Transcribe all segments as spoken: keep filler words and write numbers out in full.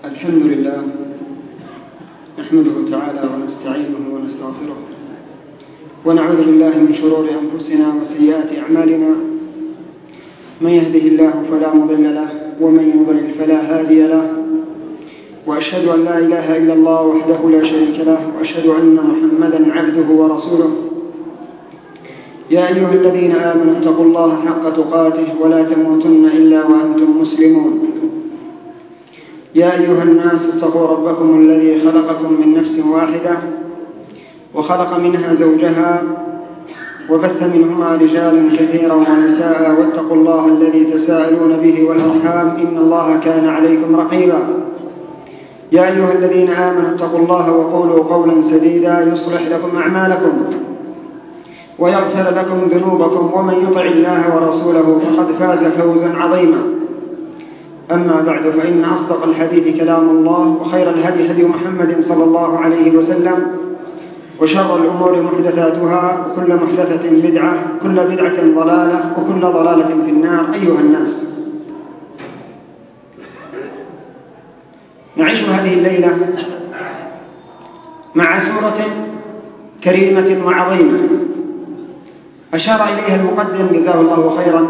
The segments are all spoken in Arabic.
الحمد لله نحمده تعالى ونستعينه ونستغفره ونعوذ بالله من شرور أنفسنا وسيئات أعمالنا. من يهده الله فلا مضل له ومن يضلل فلا هادي له، وأشهد أن لا إله إلا الله وحده لا شريك له، وأشهد أن محمدا عبده ورسوله. يا أيها الذين آمنوا اتقوا الله حق تقاته ولا تموتن إلا وأنتم مسلمون. يا أيها الناس اتقوا ربكم الذي خلقكم من نفس واحدة وخلق منها زوجها وبث منهما رجالا كثيرا ونساء، واتقوا الله الذي تساءلون به والأرحام إن الله كان عليكم رقيبا. يا أيها الذين آمنوا اتقوا الله وقولوا قولا سديدا يصلح لكم أعمالكم ويغفر لكم ذنوبكم، ومن يطع الله ورسوله فقد فاز فوزا عظيما. أما بعد، فإن أصدق الحديث كلام الله، وخير الهدي هدي محمد صلى الله عليه وسلم، وشر الأمور محدثاتها، وكل محدثة بدعة، كل بدعة ضلالة، وكل ضلالة في النار. أيها الناس، نعيش هذه الليلة مع سورة كريمة وعظيمة أشار إليها المقدم جزاه الله خيرا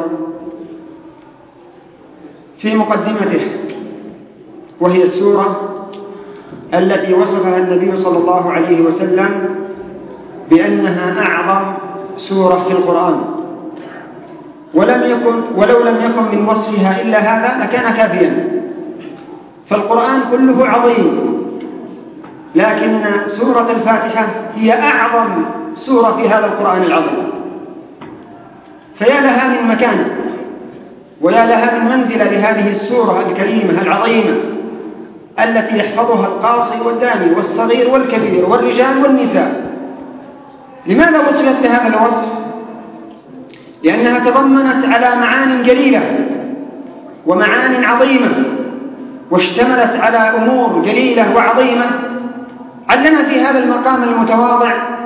في مقدمته، وهي السورة التي وصفها النبي صلى الله عليه وسلم بأنها أعظم سورة في القرآن، ولم يكن ولو لم يكن من وصفها إلا هذا لكان كافيا. فالقرآن كله عظيم، لكن سورة الفاتحة هي أعظم سورة في هذا القرآن العظيم. فيا لها من مكان ويا لها من منزلة لهذه السورة الكريمة العظيمة التي يحفظها القاصي والداني والصغير والكبير والرجال والنساء. لماذا وصفت بهذا الوصف؟ لأنها تضمنت على معان جليلة ومعان عظيمة، واشتملت على أمور جليلة وعظيمة. علنا في هذا المقام المتواضع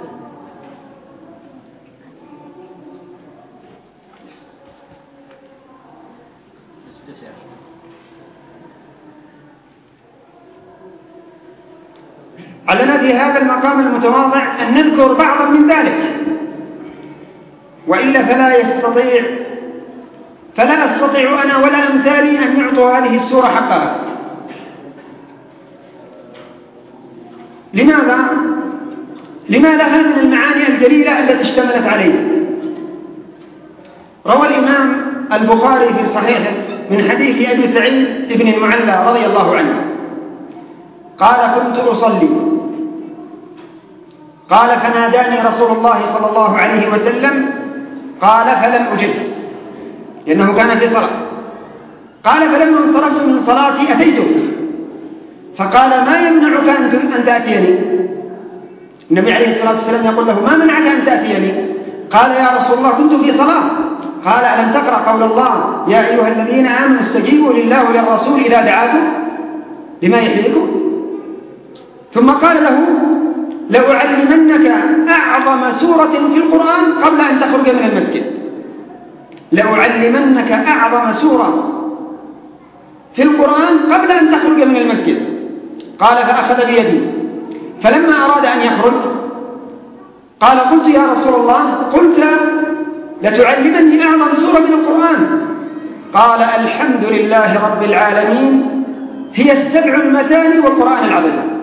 علنا في هذا المقام المتواضع أن نذكر بعضا من ذلك، وإلا فلا يستطيع فلا أستطيع أنا ولا أمثالي أن يعطوا هذه السورة حقها. لماذا؟ لما لها من المعاني الجليلة التي اشتملت عليه. روى الإمام البخاري في صحيحه من حديث أبي سعيد بن المعلى رضي الله عنه قال: كنت أصلي، قال: فناداني رسول الله صلى الله عليه وسلم، قال: فلم أجب، لأنه كان في صلاة. قال: فلما انصرفت من صلاتي أتيته، فقال: ما يمنعك أن تأتيني؟ النبي عليه الصلاة والسلام يقول له: ما منعك أن تأتيني؟ قال: يا رسول الله كنت في صلاة. قال: ألم تقرأ قول الله: يا أيها الذين آمنوا استجيبوا لله وللرسول إذا دعاكم لما يحييكم؟ ثم قال له: لأعلمنك أعظم سورة في القرآن قبل أن تخرج من المسجد. لأعلمنك أعظم سورة في القرآن قبل أن تخرج من المسجد. قال: فأخذ بيدي، فلما أراد أن يخرج قال: قلت يا رسول الله، قلت لتعلمني أعظم سورة من القرآن. قال: الحمد لله رب العالمين هي السبع المثاني والقرآن العظيم.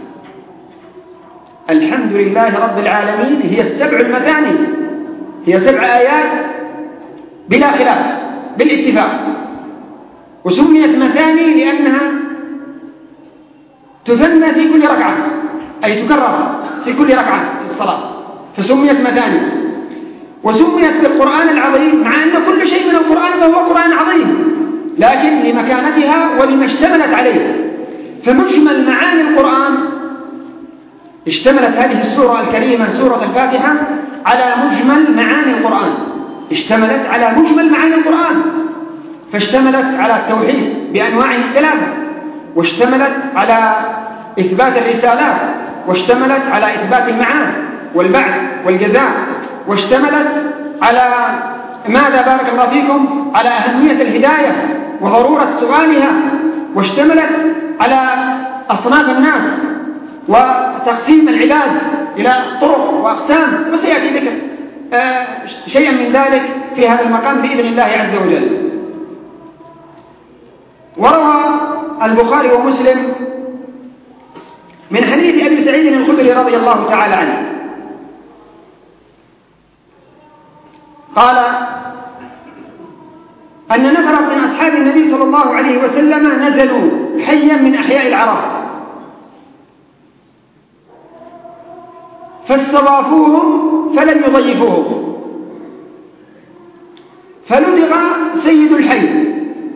الحمد لله رب العالمين هي السبع المثاني، هي سبع آيات بلا خلاف بالاتفاق، وسميت مثاني لأنها تثنى في كل ركعة، أي تكرر في كل ركعة في الصلاة، فسميت مثاني. وسميت بالقرآن العظيم مع أن كل شيء من القرآن فهو قرآن عظيم، لكن لمكانتها ولما اشتملت عليه. فمجمل معاني القرآن اشتملت هذه السورة الكريمة سورة الفاتحة على مجمل معاني القرآن، اشتملت على مجمل معاني القرآن، فاشتملت على التوحيد بأنواعه الثلاثة، واشتملت على إثبات الرسالات، واشتملت على إثبات المعاد والبعث والجزاء، واشتملت على ماذا بارك الله فيكم على أهمية الهداية وضرورة سؤالها، واشتملت على أصناف الناس وتقسيم العباد إلى طرق وأقسام، وسيأتي ذكر آه شيئا من ذلك في هذا المقام بإذن الله عز وجل. وروى البخاري ومسلم من حديث أبي سعيد الخدري رضي الله تعالى عنه قال أن نفرا من أصحاب النبي صلى الله عليه وسلم نزلوا حيا من أحياء العرب فاستضافوهم فلم يضيفوهم، فلدغ سيد الحي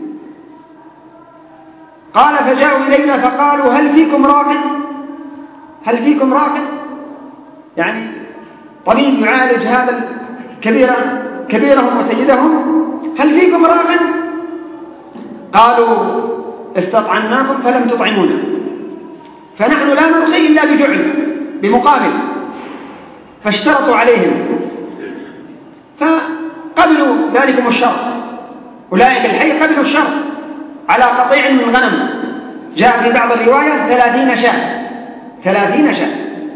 قال فجاءوا إلينا فقالوا هل فيكم راقد؟ هل فيكم راقد؟ يعني طبيب يعالج هذا الكبير كبيرهم وسيدهم، هل فيكم راقد؟ قالوا استطعمناكم فلم تطعمونا، فنحن لا نرقي إلا بجعل بمقابل، فاشترطوا عليهم فقبلوا ذلكم الشرط. أولئك الحي قبلوا الشرط على قطيع من غنم، جاء في بعض الروايات ثلاثين شاة ثلاثين شاة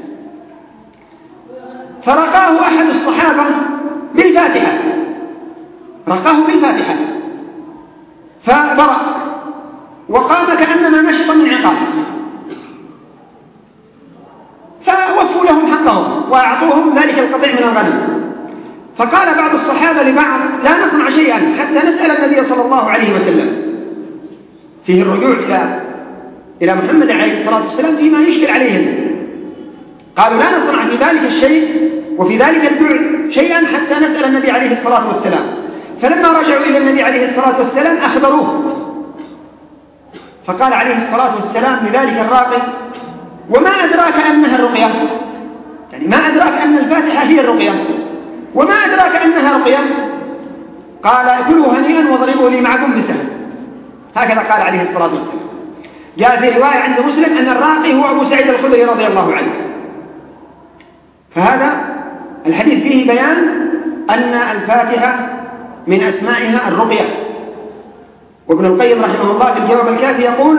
فرقاه أحد الصحابة بالفاتحة، رقاه بالفاتحة فبرأ وقام كأنما نشط من عقاب، فوفوا لهم حقهم وأعطوهم ذلك القطيع من الغنم. فقال بعض الصحابة لبعض لا نصنع شيئا حتى نسأل النبي صلى الله عليه وسلم، فيه الرجوع إلى إلى محمد عليه الصلاة والسلام فيما يشكل عليهم. قالوا لا نصنع في ذلك الشيء وفي ذلك الدعاء شيئا حتى نسأل النبي عليه الصلاة والسلام. فلما رجعوا إلى النبي عليه الصلاة والسلام أخبروه، فقال عليه الصلاة والسلام لذلك الراقي وما أدراك أنها الرقية؟ يعني ما أدراك أن الفاتحة هي الرقية؟ وما أدراك أنها رقية؟ قال كلوا هنيئا واضربوا لي معكم بسهم. هكذا قال عليه الصلاة والسلام. جاء في رواية عند مسلم أن الراقي هو أبو سعيد الخدري رضي الله عنه. فهذا الحديث فيه بيان أن الفاتحة من أسمائها الرقية. وابن القيم رحمه الله في الجواب الكافي يقول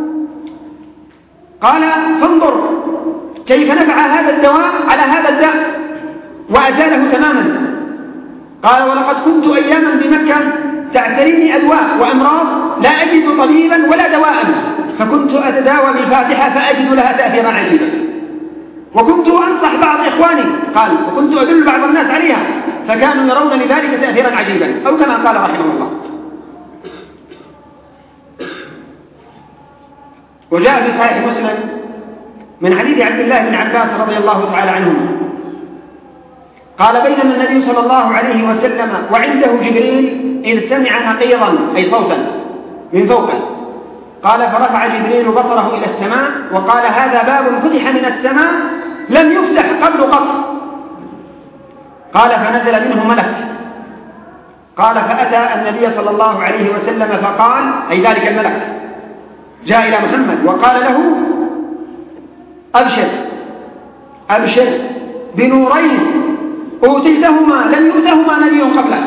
قال فانظر كيف نفع هذا الدواء على هذا الداء وأزاله تماما. قال ولقد كنت أياما بمكة تعتريني أدواء وأمراض لا أجد طبيبا ولا دواء، فكنت أتداوى بالفاتحة فأجد لها تأثيرا عجيبا، وكنت أنصح بعض إخواني قال وكنت أدل بعض الناس عليها فكانوا يرون لذلك تأثيرا عجيبا، أو كما قال رحمه الله. وجاء في صحيح مسلم من حديث عبد الله بن عباس رضي الله تعالى عنهما قال بينما النبي صلى الله عليه وسلم وعنده جبريل إذ سمع نقيضا أي صوتا من فوقه، قال فرفع جبريل بصره إلى السماء وقال هذا باب فتح من السماء لم يفتح قبل قط. قال فنزل منه ملك، قال فأتى النبي صلى الله عليه وسلم فقال أي ذلك الملك جاء إلى محمد وقال له أبشر أبشر بنورين أوتيتهما لم يؤتهما نبي قبلك،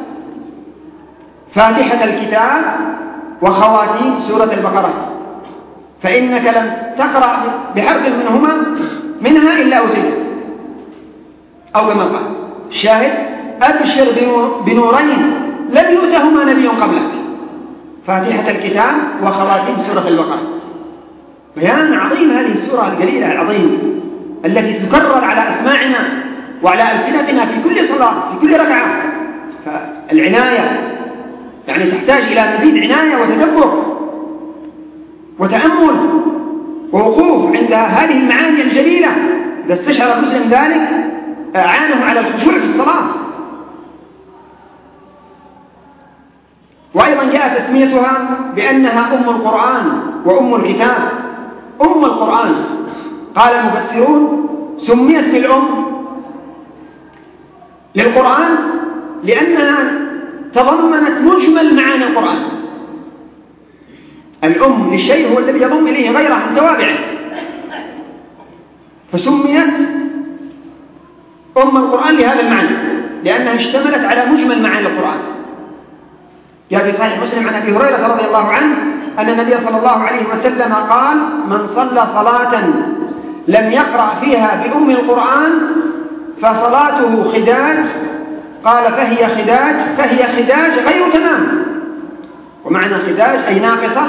فاتحة الكتاب وخواتيم سورة البقرة، فإنك لم تقرأ بحرف منهما منها إلا أوتيت، أو كما قال الشاهد أبشر بنورين لم يؤتهما نبي قبلك، فاتحة الكتاب وخواتيم سورة البقرة. بيان عظيم هذه السورة الجليلة العظيمة التي تكرر على أسماعنا وعلى ألسنتنا في كل صلاة في كل ركعة. فالعناية يعني تحتاج إلى مزيد عناية وتدبر وتأمل ووقوف عند هذه المعاني الجليلة. إذا استشعر المسلم ذلك أعانه على الخشوع في الصلاة. وأيضا جاء تسميتها بأنها أم القرآن وأم الكتاب. أم القرآن قال المفسرون سميت بالأم للقرآن لأنها تضمنت مجمل معاني القرآن. الأم للشيء هو الذي يضم إليه غيره من توابعه، فسميت أم القرآن لهذا المعنى لأنها اشتملت على مجمل معاني القرآن. جاء في صحيح مسلم عن أبي هريرة رضي الله عنه أن النبي صلى الله عليه وسلم قال: من صلى صلاة لم يقرأ فيها بأم القرآن فصلاته خداج. قال: فهي خداج فهي خداج غير تمام. ومعنى خداج أي ناقصة،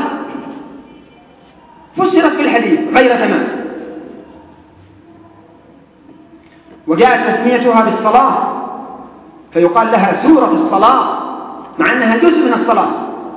فسرت في الحديث غير تمام. وجاءت تسميتها بالصلاة فيقال لها سورة الصلاة مع أنها جزء من الصلاة،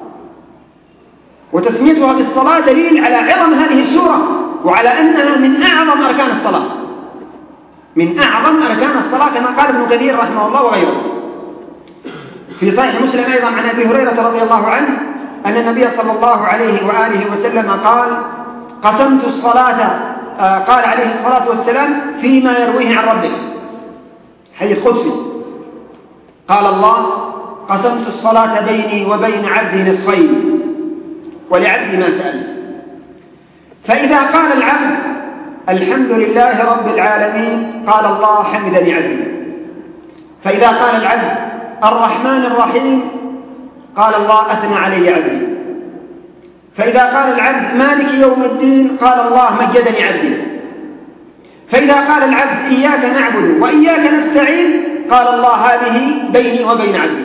وتسميتها بالصلاة دليل على عظم هذه السورة وعلى أنها من أعظم أركان الصلاة، من أعظم أركان الصلاة كما قال ابن كثير رحمه الله وغيره. في صحيح مسلم أيضا عن أبي هريرة رضي الله عنه أن النبي صلى الله عليه وآله وسلم قال: قسمت الصلاة قال عليه الصلاة والسلام فيما يرويه عن ربه، حديث قدسي، قال الله: قسمت الصلاة بيني وبين عبدي نصفين ولعبدي ما سأل. فإذا قال العبد الحمد لله رب العالمين قال الله: حمدني عبدي. فإذا قال العبد الرحمن الرحيم قال الله: أثنى علي عبدي. فإذا قال العبد مالك يوم الدين قال الله: مجدني عبدي. فإذا قال العبد إياك نعبد وإياك نستعين قال الله: هذه بيني وبين عبدي.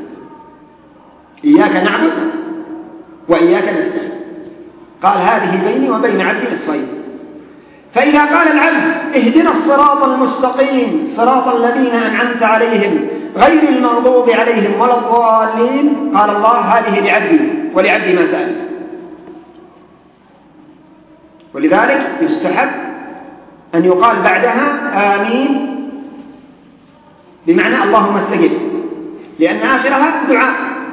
إياك نعبد وإياك نستعين، قال: هذه بيني وبين عبدي نصفين. فإذا قال العبد اهدنا الصراط المستقيم صراط الذين أنعمت عليهم غير المغضوب عليهم ولا الضالين قال الله: هذه لعبدي ولعبدي ما سأل. ولذلك يستحب أن يقال بعدها آمين بمعنى اللهم استجب، لأن آخرها دعاء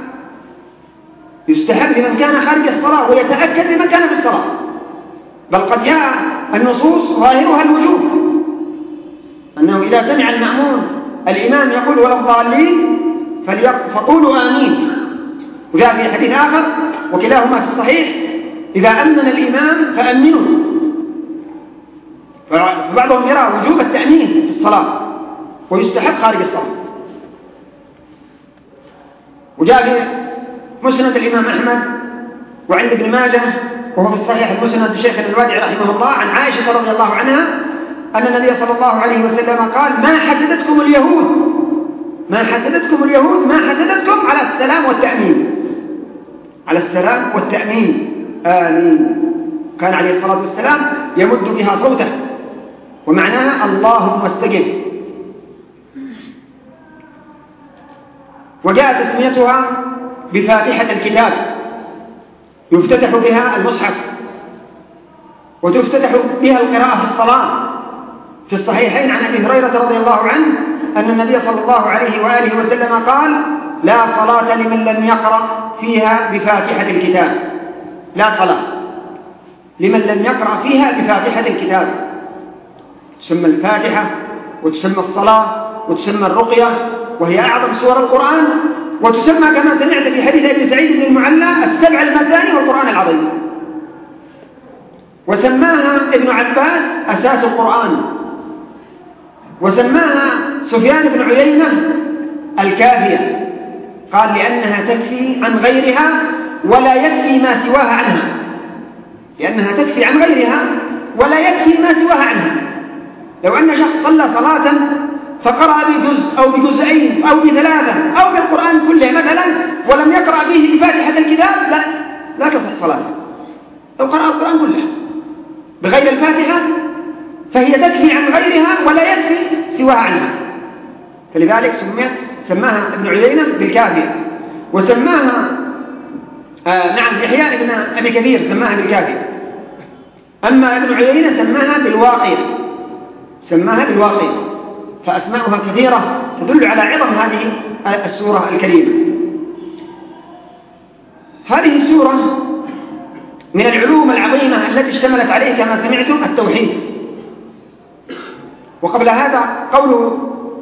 يستحب لمن كان خارج الصلاة ويتأكد لمن كان في الصلاة، بل قد جاء النصوص ظاهرها الوجوب، أنه إذا سمع المأمون الإمام يقول ولا الضالين فقولوا آمين. وجاء في حديث آخر وكلاهما في الصحيح: إذا أمن الإمام فأمنوا. فبعضهم يرى وجوب التأمين في الصلاة ويستحب خارج الصلاة. وجاء في مسند الإمام أحمد وعند ابن ماجه وهو في الصحيح المسند بشيخ الوادع رحمه الله عن عائشة رضي الله عنها أن النبي صلى الله عليه وسلم قال: ما حسدتكم اليهود ما حسدتكم اليهود ما حسدتكم على السلام والتأمين على السلام والتأمين آمين. كان عليه الصلاة والسلام يمد بها صوته ومعناها اللهم استجب. وجاء تسميتها بفاتحة الكتاب، يفتتح بها المصحف وتفتتح بها القراءة في الصلاة. في الصحيحين عن أبي هريرة رضي الله عنه أن النبي صلى الله عليه وآله وسلم قال: لا صلاة لمن لم يقرأ فيها بفاتحة الكتاب. لا صلاة لمن لم يقرأ فيها بفاتحة الكتاب. تسمى الفاتحة وتسمى الصلاة وتسمى الرقية، وهي أعظم سور القرآن، وتسمى كما سمعت في حديث ابن سعيد بن المعلى السبع المثاني والقرآن العظيم. وسماها ابن عباس أساس القرآن، وسماها سفيان بن عيينة الكافية، قال: لأنها تكفي عن غيرها ولا يكفي ما سواها عنها. لأنها تكفي عن غيرها ولا يكفي ما سواها عنها. لو أن شخص صلى صلاة فقرأ بجزء أو بجزئين أو بثلاثة أو بالقرآن كله مثلا ولم يقرأ به بفاتحة الكتاب لا لا تصح صلاته. لو قرأ القرآن كله بغير الفاتحة فهي تكفي عن غيرها ولا يكفي سواها عنها. فلذلك سميت سماها ابن عيينة بالكافية، وسماها آه نعم يحيى ابن أبي كثير سماها بالكافية. أما ابن عيينة سماها بالواقية سماها بالواقية فأسماؤها كثيرة تدل على عظم هذه السورة الكريمة. هذه السورة من العلوم العظيمة التي اشتملت عليه كما سمعتم التوحيد. وقبل هذا قوله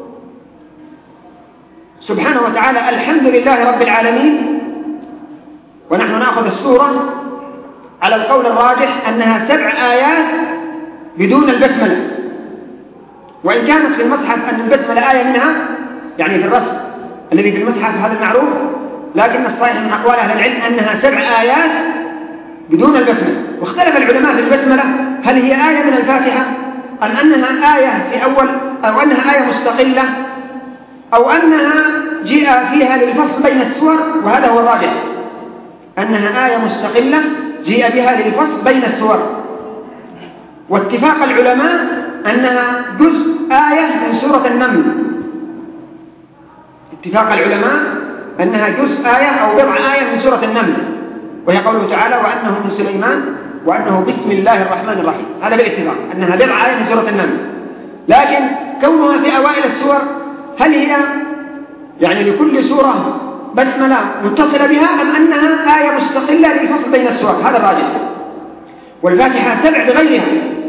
سبحانه وتعالى: الحمد لله رب العالمين. ونحن نأخذ السورة على القول الراجح أنها سبع آيات بدون البسملة، وإن كانت في المصحف أن البسملة آية منها، يعني في الرسم الذي في المصحف هذا المعروف لكن الصحيح من أقوال أهل العلم أنها سبع آيات بدون البسملة. واختلف العلماء في البسملة هل هي آية من الفاتحة أم أنها آية في أول أو أنها آية مستقلة أو أنها جاء فيها للفصل بين السور، وهذا هو الراجح أنها آية مستقلة جاء بها للفصل بين السور. واتفاق العلماء أنها جزء آية من سورة النمل، اتفاق العلماء أنها جزء آية أو بضع آية من سورة النمل، وهي قوله تعالى وأنه من سليمان وأنه بسم الله الرحمن الرحيم، هذا بالاتفاق أنها بضع آية من سورة النمل. لكن كونها في أوائل السور هل هي يعني لكل سورة بسملة متصلة بها أم أنها آية مستقلة للفصل بين السور؟ هذا الراجح. والفاتحة سبع بغيرها،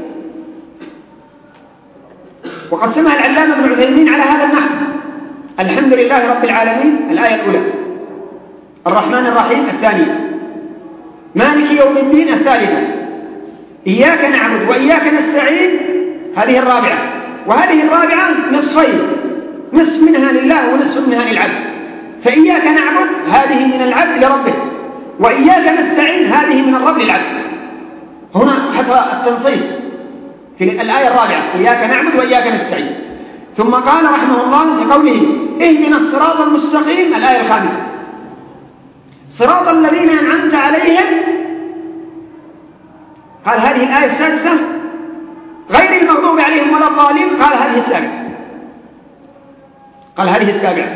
وقسمها العلامة ابن عثيمين على هذا النحو: الحمد لله رب العالمين الآية الأولى، الرحمن الرحيم الثانية، مالك يوم الدين الثالثة، إياك نعبد وإياك نستعين هذه الرابعة. وهذه الرابعة نصفين، نصف منها لله ونصف منها للعبد. فإياك نعبد هذه من العبد لربه، وإياك نستعين هذه من الرب للعبد. هنا حصل التنصيف في الآية الرابعة: إياك نعبد وإياك نستعين. ثم قال رحمه الله في قوله اهدنا الصراط المستقيم الآية الخامسة: صراط الذين أنعمت عليهم. قال هذه الآية السادسة غير المغضوب عليهم ولا الضالين، قال هذه السابعة، قال هذه السابعة.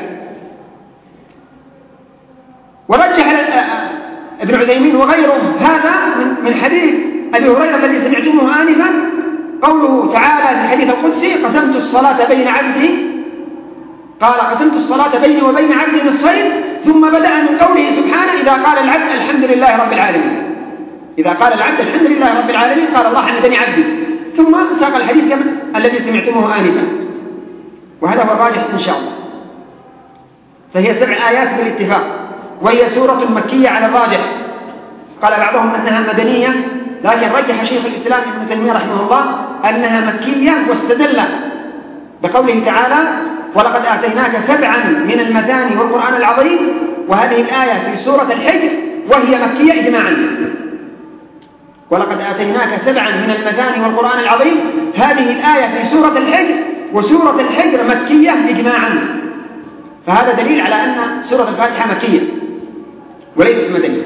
ورجح ابن عثيمين وغيره هذا من حديث أبي هريرة الذي سمعتموه آنفا، قوله تعالى في الحديث القدسي: قسمت الصلاة بين عبدي، قال قسمت الصلاة بيني وبين عبدي نصفين، ثم بدأ من قوله سبحانه: إذا قال العبد الحمد لله رب العالمين، إذا قال العبد الحمد لله رب العالمين قال الله حمدني عبدي، ثم ساق الحديث كما الذي سمعتموه آنفا. وهذا هو الراجح إن شاء الله. فهي سبع آيات بالاتفاق، وهي سورة مكية على الراجح. قال بعضهم أنها مدنية، لكن رجح شيخ الإسلام ابن تيمية رحمه الله أنها مكية، واستدل بقوله تعالى: ولقد آتيناك سبعا من المثاني والقرآن العظيم. وهذه الآية في سورة الحجر وهي مكية إجماعا. ولقد آتيناك سبعا من المثاني والقرآن العظيم، هذه الآية في سورة الحجر، وسورة الحجر مكية إجماعا. فهذا دليل على أن سورة الفاتحة مكية وليست مدنية.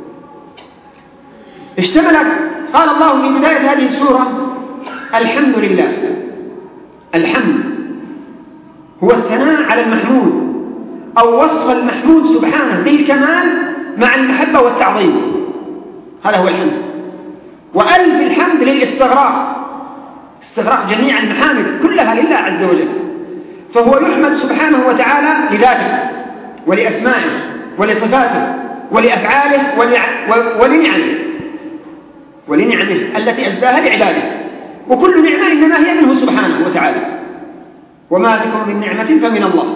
اشتملت، قال الله في بداية هذه السورة: الحمد لله. الحمد هو الثناء على المحمود أو وصف المحمود سبحانه بالكمال مع المحبة والتعظيم، هذا هو الحمد. وألف الحمد للاستغراق، استغراق جميع المحامد كلها لله عز وجل. فهو يحمد سبحانه وتعالى لذاته ولأسمائه ولصفاته ولأفعاله ولنعمه ولنعمه التي أسداها لعباده. وكل نعمة إنما هي منه سبحانه وتعالى، وما بكم من نعمة فمن الله.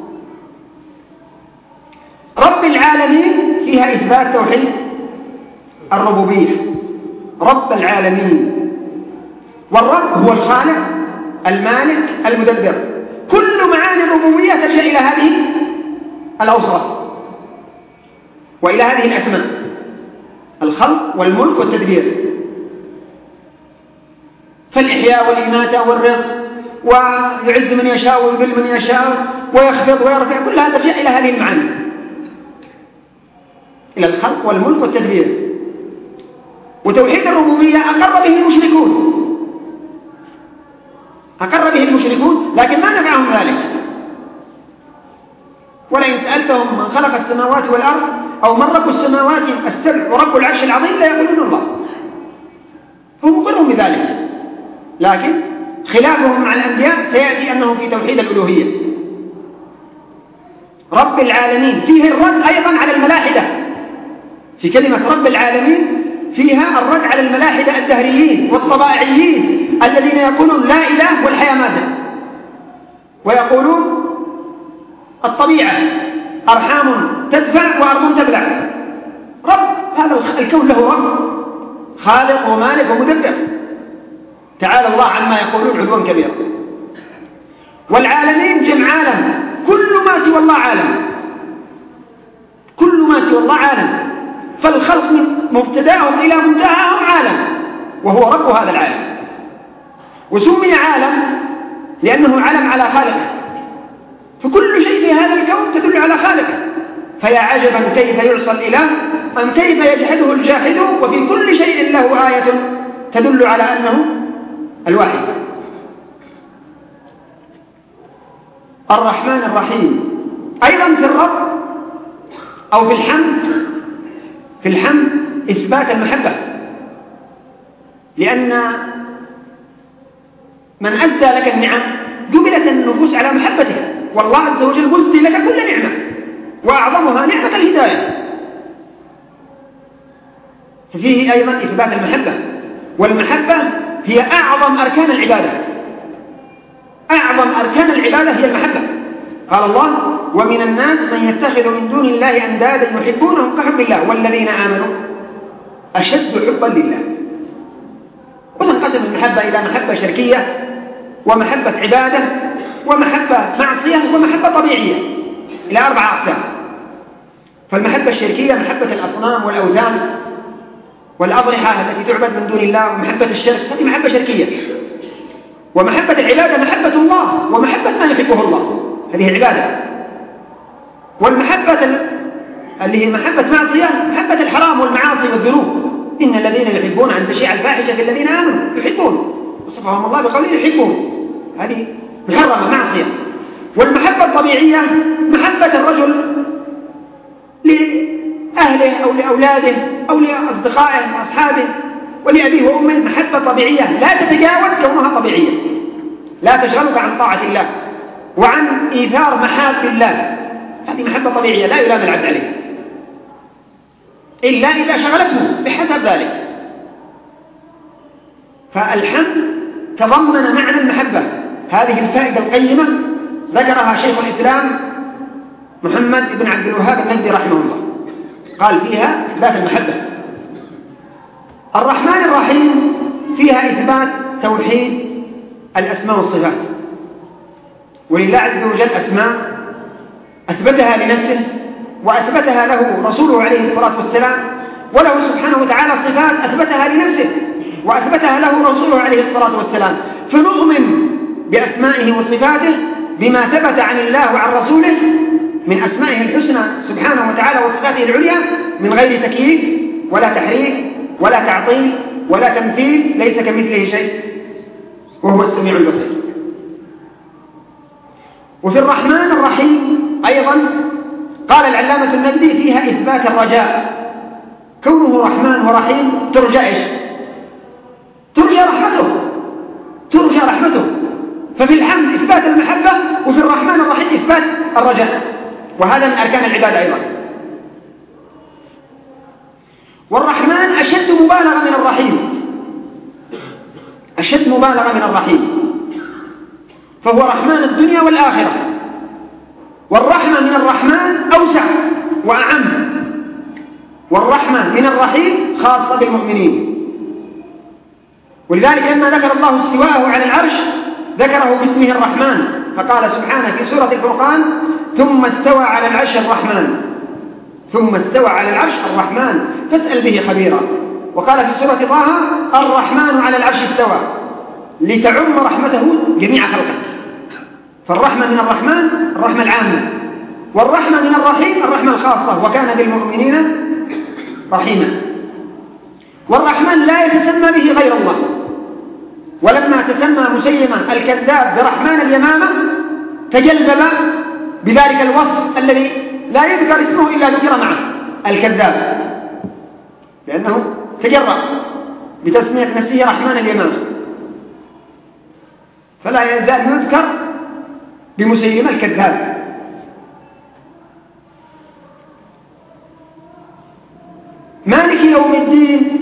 رب العالمين فيها إثبات توحيد الربوبية، رب العالمين. والرب هو الخالق المالك المدبر. كل معاني الربوبية ترجع إلى هذه الأوصاف وإلى هذه الأسماء: الخلق والملك والتدبير. فالإحياء والإماتة والرزق، ويعز من يشاء ويذل من يشاء ويخفض ويرفع، كلها ترجع إلى هذه المعاني، إلى الخلق والملك والتدبير. وتوحيد الربوبية أقر به المشركون، أقر به المشركون، لكن ما نفعهم ذلك. ولئن سألتهم من خلق السماوات والأرض أو من رب السماوات السبع ورب العرش العظيم لا يقولون الله، هم مقرون بذلك. لكن خلافهم مع الأنبياء سيأتي أنه في توحيد الألوهية. رب العالمين فيه الرد أيضا على الملاحدة، في كلمة رب العالمين فيها الرد على الملاحدة الدهريين والطبائعيين الذين يقولون لا إله والحياة مادة، ويقولون الطبيعة أرحام تدفع وأرض تبلع. رب، هذا الكون له رب، خالق ومالك ومدبر، تعالى الله عما يقولون علوا كبيرا. والعالمين جمع عالم، كل ما سوى الله عالم، كل ما سوى الله عالم، فالخلق من مبتداهم إلى منتهاهم عالم، وهو رب هذا العالم. وسمي عالم لأنه علم على خالقه، فكل شيء في هذا الكون تدل على خالقه. فيا عجبا كيف يعصى الإله أم كيف يجحده الجاحد، وفي كل شيء له آية تدل على أنه الواحد. الرحمن الرحيم أيضا في الرب أو في الحمد، في الحمد إثبات المحبة، لأن من أسدى لك النعم جبلت النفوس على محبته، والله عز وجل مسدي لك كل نعمة، وأعظمها نعمة الهداية، ففيه أيضا إثبات المحبة. والمحبة هي أعظم أركان العبادة، أعظم أركان العبادة هي المحبة. قال الله: ومن الناس من يتخذ من دون الله أندادا يحبونهم كحب الله والذين آمنوا أشد حبا لله. وتنقسم المحبة إلى محبة شركية، ومحبة عبادة، ومحبة معصية، ومحبة طبيعية، إلى أربع أقسام. فالمحبة الشركية محبة الأصنام والأوثان والأضرحة التي تعبد من دون الله، ومحبة الشرك هذه محبة شركية. ومحبة العبادة محبة الله ومحبة ما يحبه الله، هذه عبادة. والمحبة اللي هي محبة معصية محبة الحرام والمعاصي والذنوب. إن الذين يحبون أن تشيع الفاحشة في الذين آمنوا يحبون، وصفهم الله بقوله يحبون، هذه محرمة معصية. والمحبة الطبيعية محبة الرجل لأهله أو لأولاده أو لأصدقائه وأصحابه ولأبيه وأمه، محبة طبيعية لا تتجاوز كونها طبيعية، لا تشغلك عن طاعة الله وعن إيثار محاب الله. هذه محبة طبيعية لا يلام العبد عليها إلا إذا شغلته بحسب ذلك. فالحمد تضمن معنى المحبة. هذه الفائدة القيمة ذكرها شيخ الإسلام محمد بن عبد الوهاب النجدي رحمه الله، قال فيها إثبات المحبة. الرحمن الرحيم فيها إثبات توحيد الأسماء والصفات، ولله عز وجل أسماء أثبتها لنفسه وأثبتها له رسوله عليه الصلاة والسلام، وله سبحانه وتعالى صفات أثبتها لنفسه وأثبتها له رسوله عليه الصلاة والسلام. فنؤمن بأسمائه وصفاته بما ثبت عن الله وعن رسوله من أسمائه الحسنى سبحانه وتعالى وصفاته العليا، من غير تكييف ولا تحريف ولا تعطيل ولا تمثيل، ليس كمثله شيء وهو السميع البصير. وفي الرحمن الرحيم أيضا قال العلامة النجدي فيها إثبات الرجاء، كونه رحمن ورحيم ترجى إيش؟ ترجى رحمته، ترجى رحمته. ففي الحمد إثبات المحبة، وفي الرحمن الرحيم إثبات الرجاء، وهذا من أركان العبادة أيضا. والرحمن أشد مبالغة من الرحيم، أشد مبالغة من الرحيم، فهو رحمن الدنيا والآخرة. والرحمة من الرحمن أوسع وأعم، والرحمة من الرحيم خاصة بالمؤمنين. ولذلك لما ذكر الله استواءه على العرش ذكره باسمه الرحمن، فقال سبحانه في سورة الفرقان: ثم استوى على العرش الرحمن، ثم استوى على العرش الرحمن فاسأل به خبيرا. وقال في سورة طه: الرحمن على العرش استوى، لتعم رحمته جميع خلقه. فالرحمة من الرحمن الرحمة العامة، والرحمة من الرحيم الرحمة الخاصة، وكان بالمؤمنين رحيما. والرحمن لا يتسمى به غير الله، ولما تسمى مسيلمة الكذاب برحمن اليمامة تجلب بذلك الوصف الذي لا يذكر اسمه إلا ذكر معه الكذاب، لأنه تجرأ بتسمية نفسه رحمن اليمامة، فلا يزال يذكر بمسيلمة الكذاب. مالك يوم الدين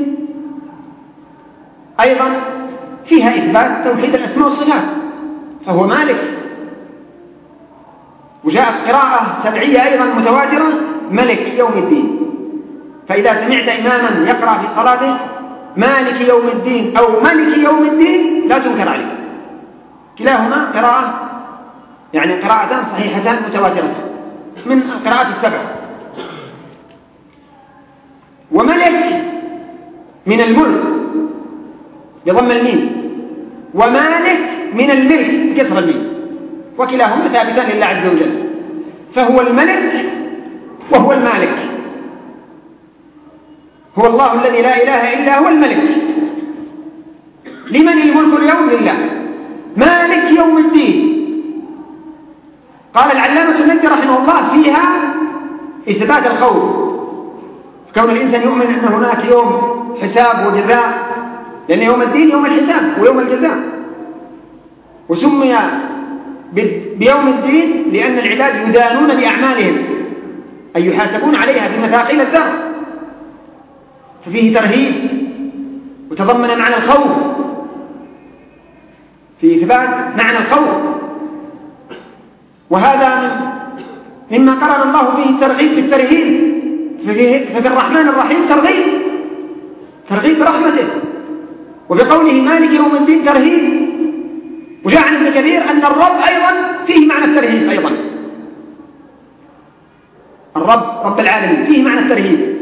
أيضا فيها إثبات توحيد الأسماء والصفات، فهو مالك. وجاءت قراءة سبعية أيضا متواترة: ملك يوم الدين. فإذا سمعت إماما يقرأ في صلاته مالك يوم الدين أو ملك يوم الدين لا تنكر عليه، كلاهما قراءة يعني قراءتان صحيحتان متواترة من القراءات السبع. وملك من الملك بضم الميم، ومالك من الملك بكسر الميم، وكلاهما ثابتان لله عز وجل، فهو الملك وهو المالك، هو الله الذي لا إله إلا هو الملك. لمن الملك اليوم؟ لله. مالك يوم الدين. قال العلامة النجدي رحمه الله فيها إثبات الخوف، كون الإنسان يؤمن أن هناك يوم حساب وجزاء، لأن يوم الدين يوم الحساب ويوم الجزاء، وسمي بيوم الدين لأن العباد يدانون بأعمالهم، أي يحاسبون عليها بمثاقيل الذر، ففيه ترهيب وتضمن معنى الخوف، في إثبات معنى الخوف. وهذا مما قرن الله فيه الترغيب بالترهيب، ففي الرحمن الرحيم ترغيب ترغيب برحمته، وبقوله مالك يوم الدين ترهيب. وجاء عن ابن كثير أن الرب أيضا فيه معنى الترهيب، أيضا الرب رب العالمين فيه معنى الترهيب.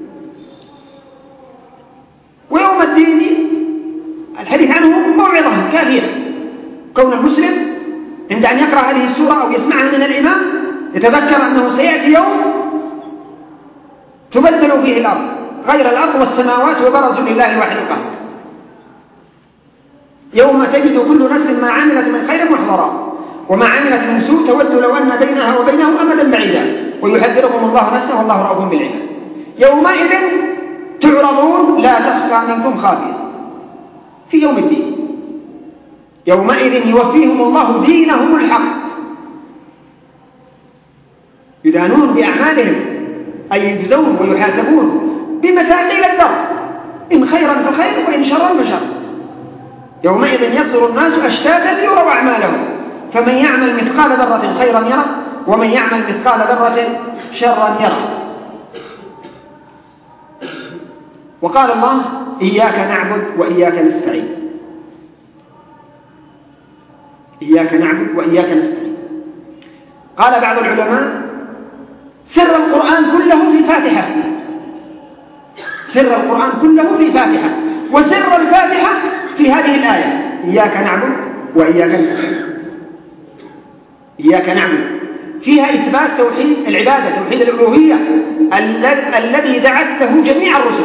ويوم الدين الحديث عنه موعظة كافية، كون المسلم عند أن يقرأ هذه السورة أو يسمعها من الإمام يتذكر أنه سيأتي يوم تبدل فيه الأرض غير الأرض والسماوات وبرزوا لله الواحد القهار، يوم تجد كل نفس ما عملت من خير محضرا وما عملت من سوء تود لو أن بينها وبينه أمدا بعيدا ويحذركم الله نفسه والله رؤوف بالعباد. يومئذ تعرضون لا تخفى منكم خافية، في يوم الدين يومئذ يوفيهم الله دينهم الحق، يدانون بأعمالهم أي يجزون ويحاسبون بمثاقيل الذر، إن خيرا فخير وإن شرا فشر. يومئذ يصدر الناس أشتاتا ليروا أعمالهم، فمن يعمل مثقال ذرة خيرا يره ومن يعمل مثقال ذرة شرا يره. وقال الله إياك نعبد وإياك نستعين، إياك نعبد وإياك نستعين. قال بعض العلماء سر القرآن كله في فاتحة، سر القرآن كله في فاتحة، وسر الفاتحة في هذه الآية إياك نعبد وإياك نستعين. إياك نعبد فيها إثبات توحيد العبادة، توحيد الألوهية الذي دعت له جميع الرسل.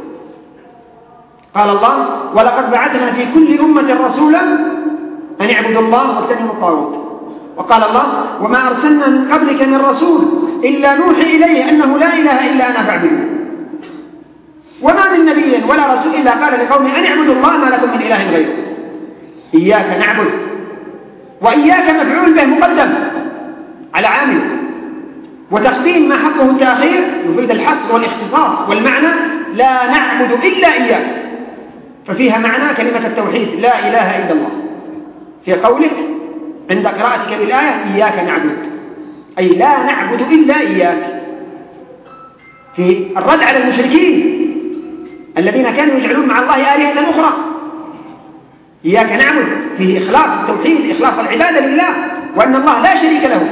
قال الله ولقد بعثنا في كل أمة رسولا أن اعبدوا الله واجتنبوا الطاغوت. وقال الله وما أرسلنا من قبلك من رسول إلا نوحي إليه أنه لا إله إلا أنا فاعبدون. وما من نبي ولا رسول إلا قال لقومه أن اعبدوا الله ما لكم من إله غيره. إياك نعبد، وإياك مفعول به مقدم على عامل، وتقديم ما حقه التأخير يفيد الحصر والاختصاص، والمعنى لا نعبد إلا إياك، ففيها معنى كلمة التوحيد لا إله إلا الله في قولك عند قراءتك بالآية إياك نعبد، أي لا نعبد إلا إياك. في الرد على المشركين الذين كانوا يجعلون مع الله آلهة أخرى، إياك نعبد فيه إخلاص التوحيد، إخلاص العبادة لله، وأن الله لا شريك له.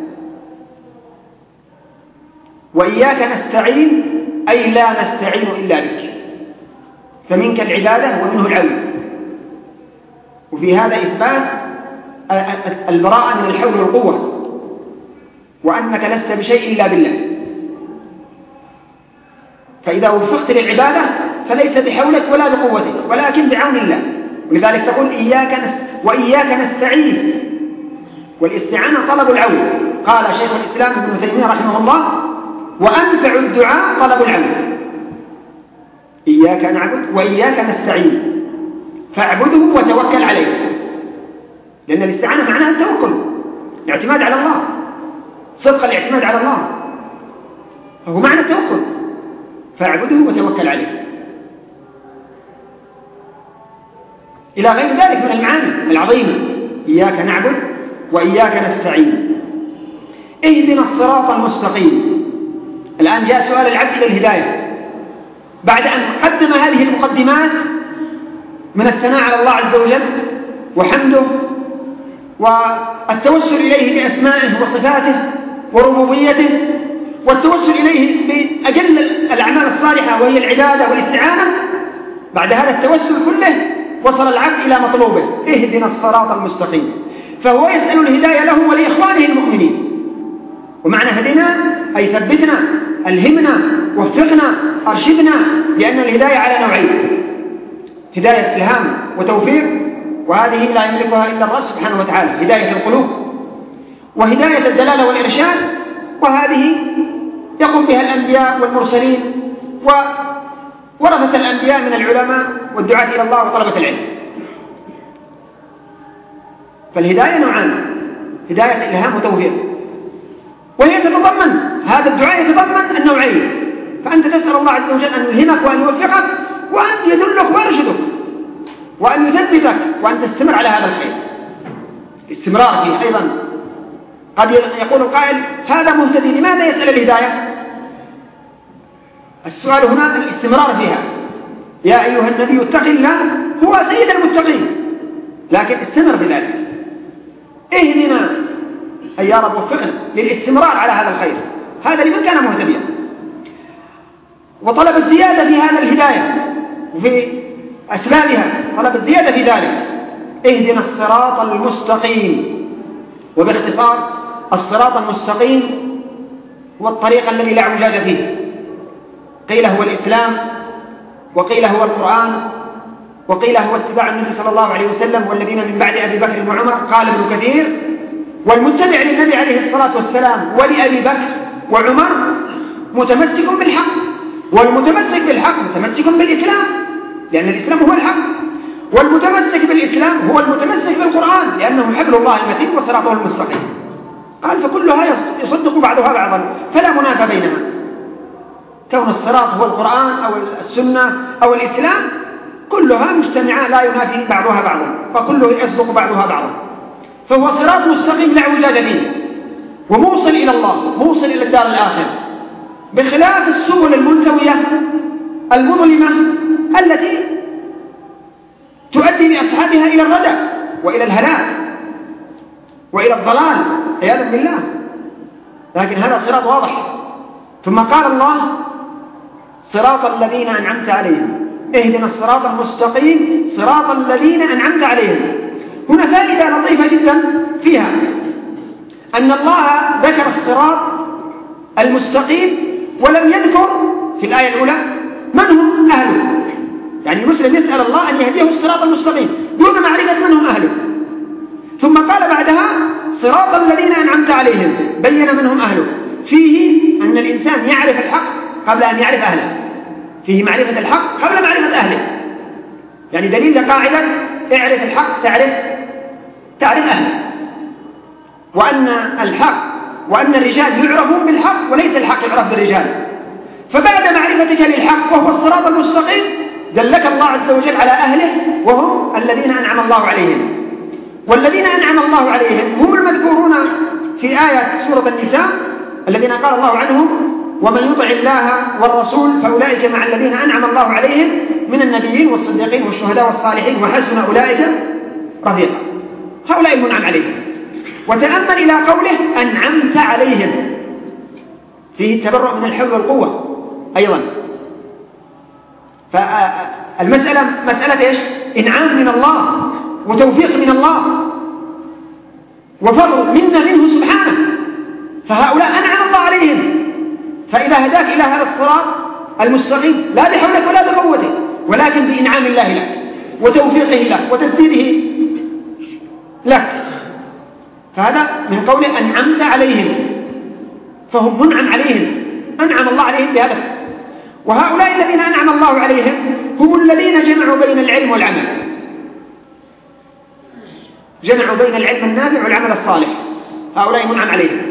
وإياك نستعين أي لا نستعين إلا بك، فمنك العبادة ومنه العون. وفي هذا إثبات البراءة من الحول والقوة، وأنك لست بشيء إلا بالله، فإذا وفقت للعبادة فليس بحولك ولا بقوتك ولكن بعون الله. ولذلك تقول إياك نست... وإياك نستعين، والاستعانة طلب العون. قال شيخ الإسلام ابن تيمية رحمه الله وأنفع الدعاء طلب العون. إياك نعبد وإياك نستعين، فاعبده وتوكل عليه، لأن الاستعانة معناها التوكل، الاعتماد على الله، صدق الاعتماد على الله فهو معنى التوكل، فاعبده وتوكل عليه، إلى غير ذلك من المعاني العظيمة. إياك نعبد وإياك نستعين. اهدنا الصراط المستقيم. الآن جاء سؤال العبد إلى الهداية بعد أن قدم هذه المقدمات من الثناء على الله عز وجل وحمده والتوسل إليه بأسمائه وصفاته وربوبيته والتوسل إليه بأجل الأعمال الصالحة وهي العبادة والاستعانة، بعد هذا التوسل كله وصل العبد إلى مطلوبه: اهدنا الصراط المستقيم. فهو يسأل الهداية له ولإخوانه المؤمنين. ومعنى هدنا أي ثبتنا، ألهمنا، وفقنا، أرشدنا، لأن الهداية على نوعين: هداية إلهام وتوفيق، وهذه لا يملكها إلا الله سبحانه وتعالى، هداية القلوب، وهداية الدلالة والإرشاد، وهذه يقوم بها الأنبياء والمرسلين وورثة الأنبياء من العلماء والدعاة إلى الله وطلبة العلم. فالهداية نوعان: هداية إلهام وتوفيق، وهي تتضمن هذا الدعاء يتضمن النوعين. فأنت تسأل الله عز وجل أن يلهمك وأن يوفقك وأن يدلك ويرشدك وأن يثبتك وأن تستمر على هذا الخير. استمرار فيه أيضا. قد يقول القائل: هذا مهتدي، لماذا يسأل الهداية؟ السؤال هنا الاستمرار فيها. يا أيها النبي اتق الله، هو سيد المتقين، لكن استمر في ذلك. اهدنا أي يا رب وفقنا للاستمرار على هذا الخير، هذا لمن كان مهتديا. وطلب الزيادة في هذا الهداية وفي أسبابها، طلب الزيادة في ذلك: اهدنا الصراط المستقيم. وباختصار الصراط المستقيم هو الطريق الذي لا اعوجاج فيه. قيل هو الإسلام، وقيل هو القرآن، وقيل هو اتباع النبي صلى الله عليه وسلم والذين من بعد أبي بكر وعمر. قال ابن كثير: والمتبع للنبي عليه الصلاة والسلام ولأبي بكر وعمر متمسك بالحق، والمتمسك بالحق متمسك بالإسلام لأن الإسلام هو الحق، والمتمسك بالإسلام هو المتمسك بالقرآن لأنه حبل الله المتين وصراطه المستقيم. قال: فكلها يصدق بعضها بعضا، فلا منافى بينها. كون الصراط هو القرآن أو السنة أو الإسلام كلها مجتمعة لا ينافي بعضها بعضا، فكله يصدق بعضها بعضا. فهو صراط مستقيم لا اعوجاج فيه، وموصل إلى الله، موصل إلى الدار الآخرة، بخلاف السبل الملتوية المظلمة التي تؤدي بأصحابها إلى الردى وإلى الهلاك وإلى الضلال عياذا بالله. لكن هذا صراط واضح. ثم قال الله: صراط الذين أنعمت عليهم، اهدنا الصراط المستقيم صراط الذين أنعمت عليهم. هنا فائدة لطيفة جدا فيها، أن الله ذكر الصراط المستقيم ولم يذكر في الآية الأولى من هم أهله. يعني المسلم يسأل الله أن يهديه الصراط المستقيم دون معرفة من هم أهله. ثم قال بعدها: صراط الذين أنعمت عليهم، بين من هم أهله. فيه أن الإنسان يعرف الحق قبل أن يعرف أهله، فيه معرفة الحق قبل معرفة أهله. يعني دليل لقاعدة: اعرف الحق تعرف تعرف أهله، وأن الحق وأن الرجال يعرفون بالحق وليس الحق يعرف بالرجال. فبعد معرفتك للحق وهو الصراط المستقيم دلك الله عز وجل على أهله وهم الذين أنعم الله عليهم. والذين أنعم الله عليهم هم المذكورون في آية سورة النساء الذين قال الله عنهم: ومن يطع الله والرسول فأولئك مع الذين أنعم الله عليهم من النبيين والصديقين والشهداء والصالحين وحسن أولئك رفيقا. هؤلاء المنعم عليهم. وتأمل إلى قوله: أنعمت عليهم، فيه التبرؤ من الحول والقوة أيضا. فالمسألة مسألة إيش؟ إنعام من الله وتوفيق من الله وفضل منا منه سبحانه. فهؤلاء أنعم الله عليهم. فإذا هداك إلى هذا الصراط المستقيم لا بحولك ولا بقوتك، ولكن بإنعام الله لك وتوفيقه لك وتسديده لك. فهذا من قوله أنعمت عليهم، فهم منعم عليهم، أنعم الله عليهم بهذا. وهؤلاء الذين أنعم الله عليهم هم الذين جمعوا بين العلم والعمل، جمعوا بين العلم النافع والعمل الصالح. هؤلاء منعم عليهم.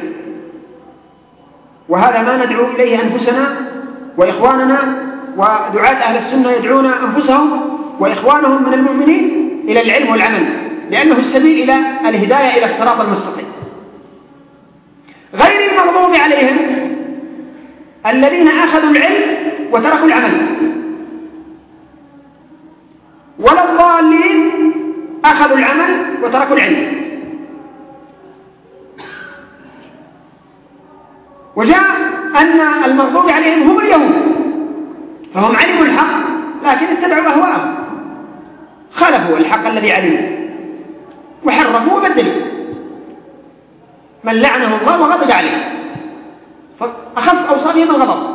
وهذا ما ندعو إليه أنفسنا وإخواننا، ودعاة أهل السنة يدعون أنفسهم وإخوانهم من المؤمنين إلى العلم والعمل، لأنه السبيل إلى الهداية إلى الصراط المستقيم. غير المغضوب عليهم الذين أخذوا العلم وتركوا العمل، ولا الضالين أخذوا العمل وتركوا العلم. وجاء أن المغضوب عليهم هم اليهود، فهم علموا الحق لكن اتبعوا أهواءهم، خالفوا الحق الذي علموا وحرفوا وبدلوا، من لعنه الله وغضب عليه، فأخص أوصافهم الغضب.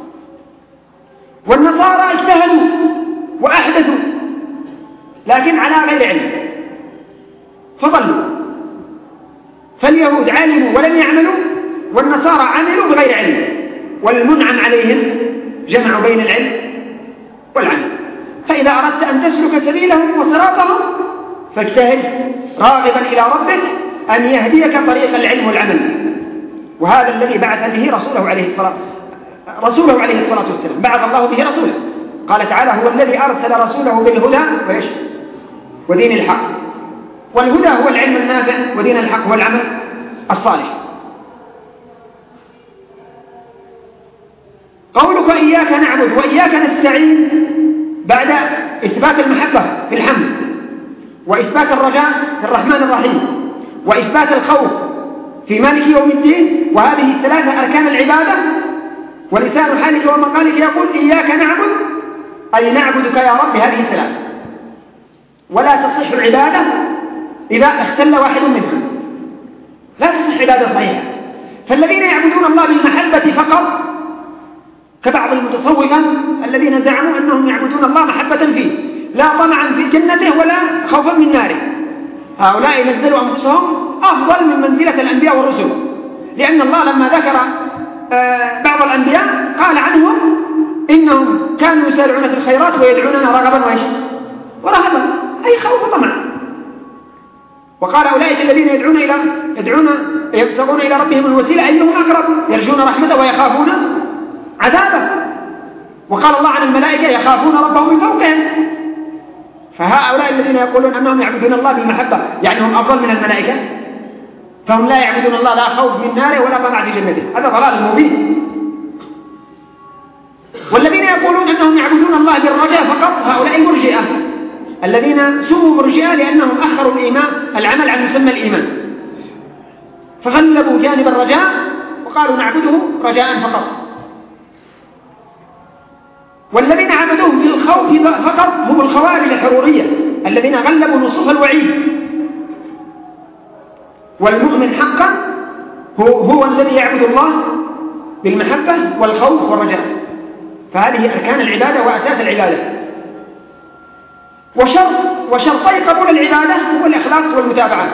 والنصارى اجتهدوا وأحدثوا لكن على غير علم فضلوا، فاليهود علموا ولم يعملوا، والنصارى عملوا بغير علم، والمنعم عليهم جمعوا بين العلم والعمل. فإذا أردت أن تسلك سبيلهم وصراطهم فاجتهد راغبا إلى ربك أن يهديك طريق العلم والعمل، وهذا الذي بعث به رسوله عليه الصلاة رسوله عليه الصلاة والسلام، بعث الله به رسوله. قال تعالى: هو الذي أرسل رسوله بالهدى وإيش؟ ودين الحق. والهدى هو العلم النافع، ودين الحق هو العمل الصالح. قولك إياك نعبد وإياك نستعين بعد إثبات المحبة في الحمد، وإثبات الرجاء في الرحمن الرحيم، وإثبات الخوف في مالك يوم الدين، وهذه الثلاثة أركان العبادة، ولسان حالك ومقالك يقول إياك نعبد أي نعبدك يا رب هذه الثلاثة، ولا تصح العبادة إذا اختل واحد منها، لا تصح عبادة صحيحة. فالذين يعبدون الله بالمحبة فقط كبعض المتصوفة الذين زعموا أنهم يعبدون الله محبة فيه لا طمعا في جنته ولا خوفا من ناره، هؤلاء نزلوا أنفسهم أفضل من منزلة الأنبياء والرسل، لأن الله لما ذكر بعض الأنبياء قال عنهم إنهم كانوا يسارعون في الخيرات ويدعوننا رغبا وإيش ورهبا، أي خوف وطمع. وقال أولئك الذين يدعون إلى يدعون يبتغون إلى ربهم الوسيلة أيهم أقرب، يرجون رحمته ويخافون عذابه. وقال الله عن الملائكة يخافون ربهم من فوقهم. فهؤلاء الذين يقولون أنهم يعبدون الله بالمحبة يعني هم أفضل من الملائكة، فهم لا يعبدون الله لا خوف من ناره ولا طمع في جنته، هذا ضلال مبين. والذين يقولون أنهم يعبدون الله بالرجاء فقط هؤلاء المرجئة الذين سموا مرجئة لأنهم أخروا الإيمان العمل عن مسمى الإيمان، فغلبوا جانب الرجاء وقالوا نعبده رجاء فقط. والذين عبدوهم في الخوف فقط هم الخوارج الحرورية الذين غلبوا نصوص الوعيد. والمؤمن حقا هو, هو الذي يعبد الله بالمحبة والخوف والرجاء، فهذه أركان العبادة وأساس العبادة. وشرط وشرطي قبول العبادة هو الإخلاص والمتابعة.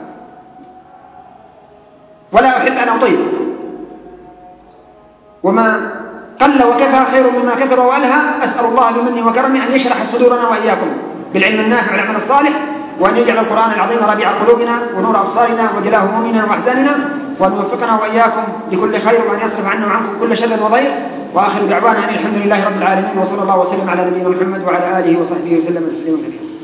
ولا أحب أن أطيل، وما قل وكفى خير مما كثر وألهى. أسأل الله بمنه وكرمه أن يشرح صدورنا وإياكم بالعلم النافع والعمل الصالح، وأن يجعل القرآن العظيم ربيع قلوبنا ونور أبصارنا وجلاء همومنا وأحزاننا، وأن يوفقنا وإياكم لكل خير، وأن يصرف عنا وعنكم كل شر وضيق. وآخر دعوانا أن الحمد لله رب العالمين، وصلى الله وسلم على نبينا محمد وعلى آله وصحبه وسلم تسليما كثيرا.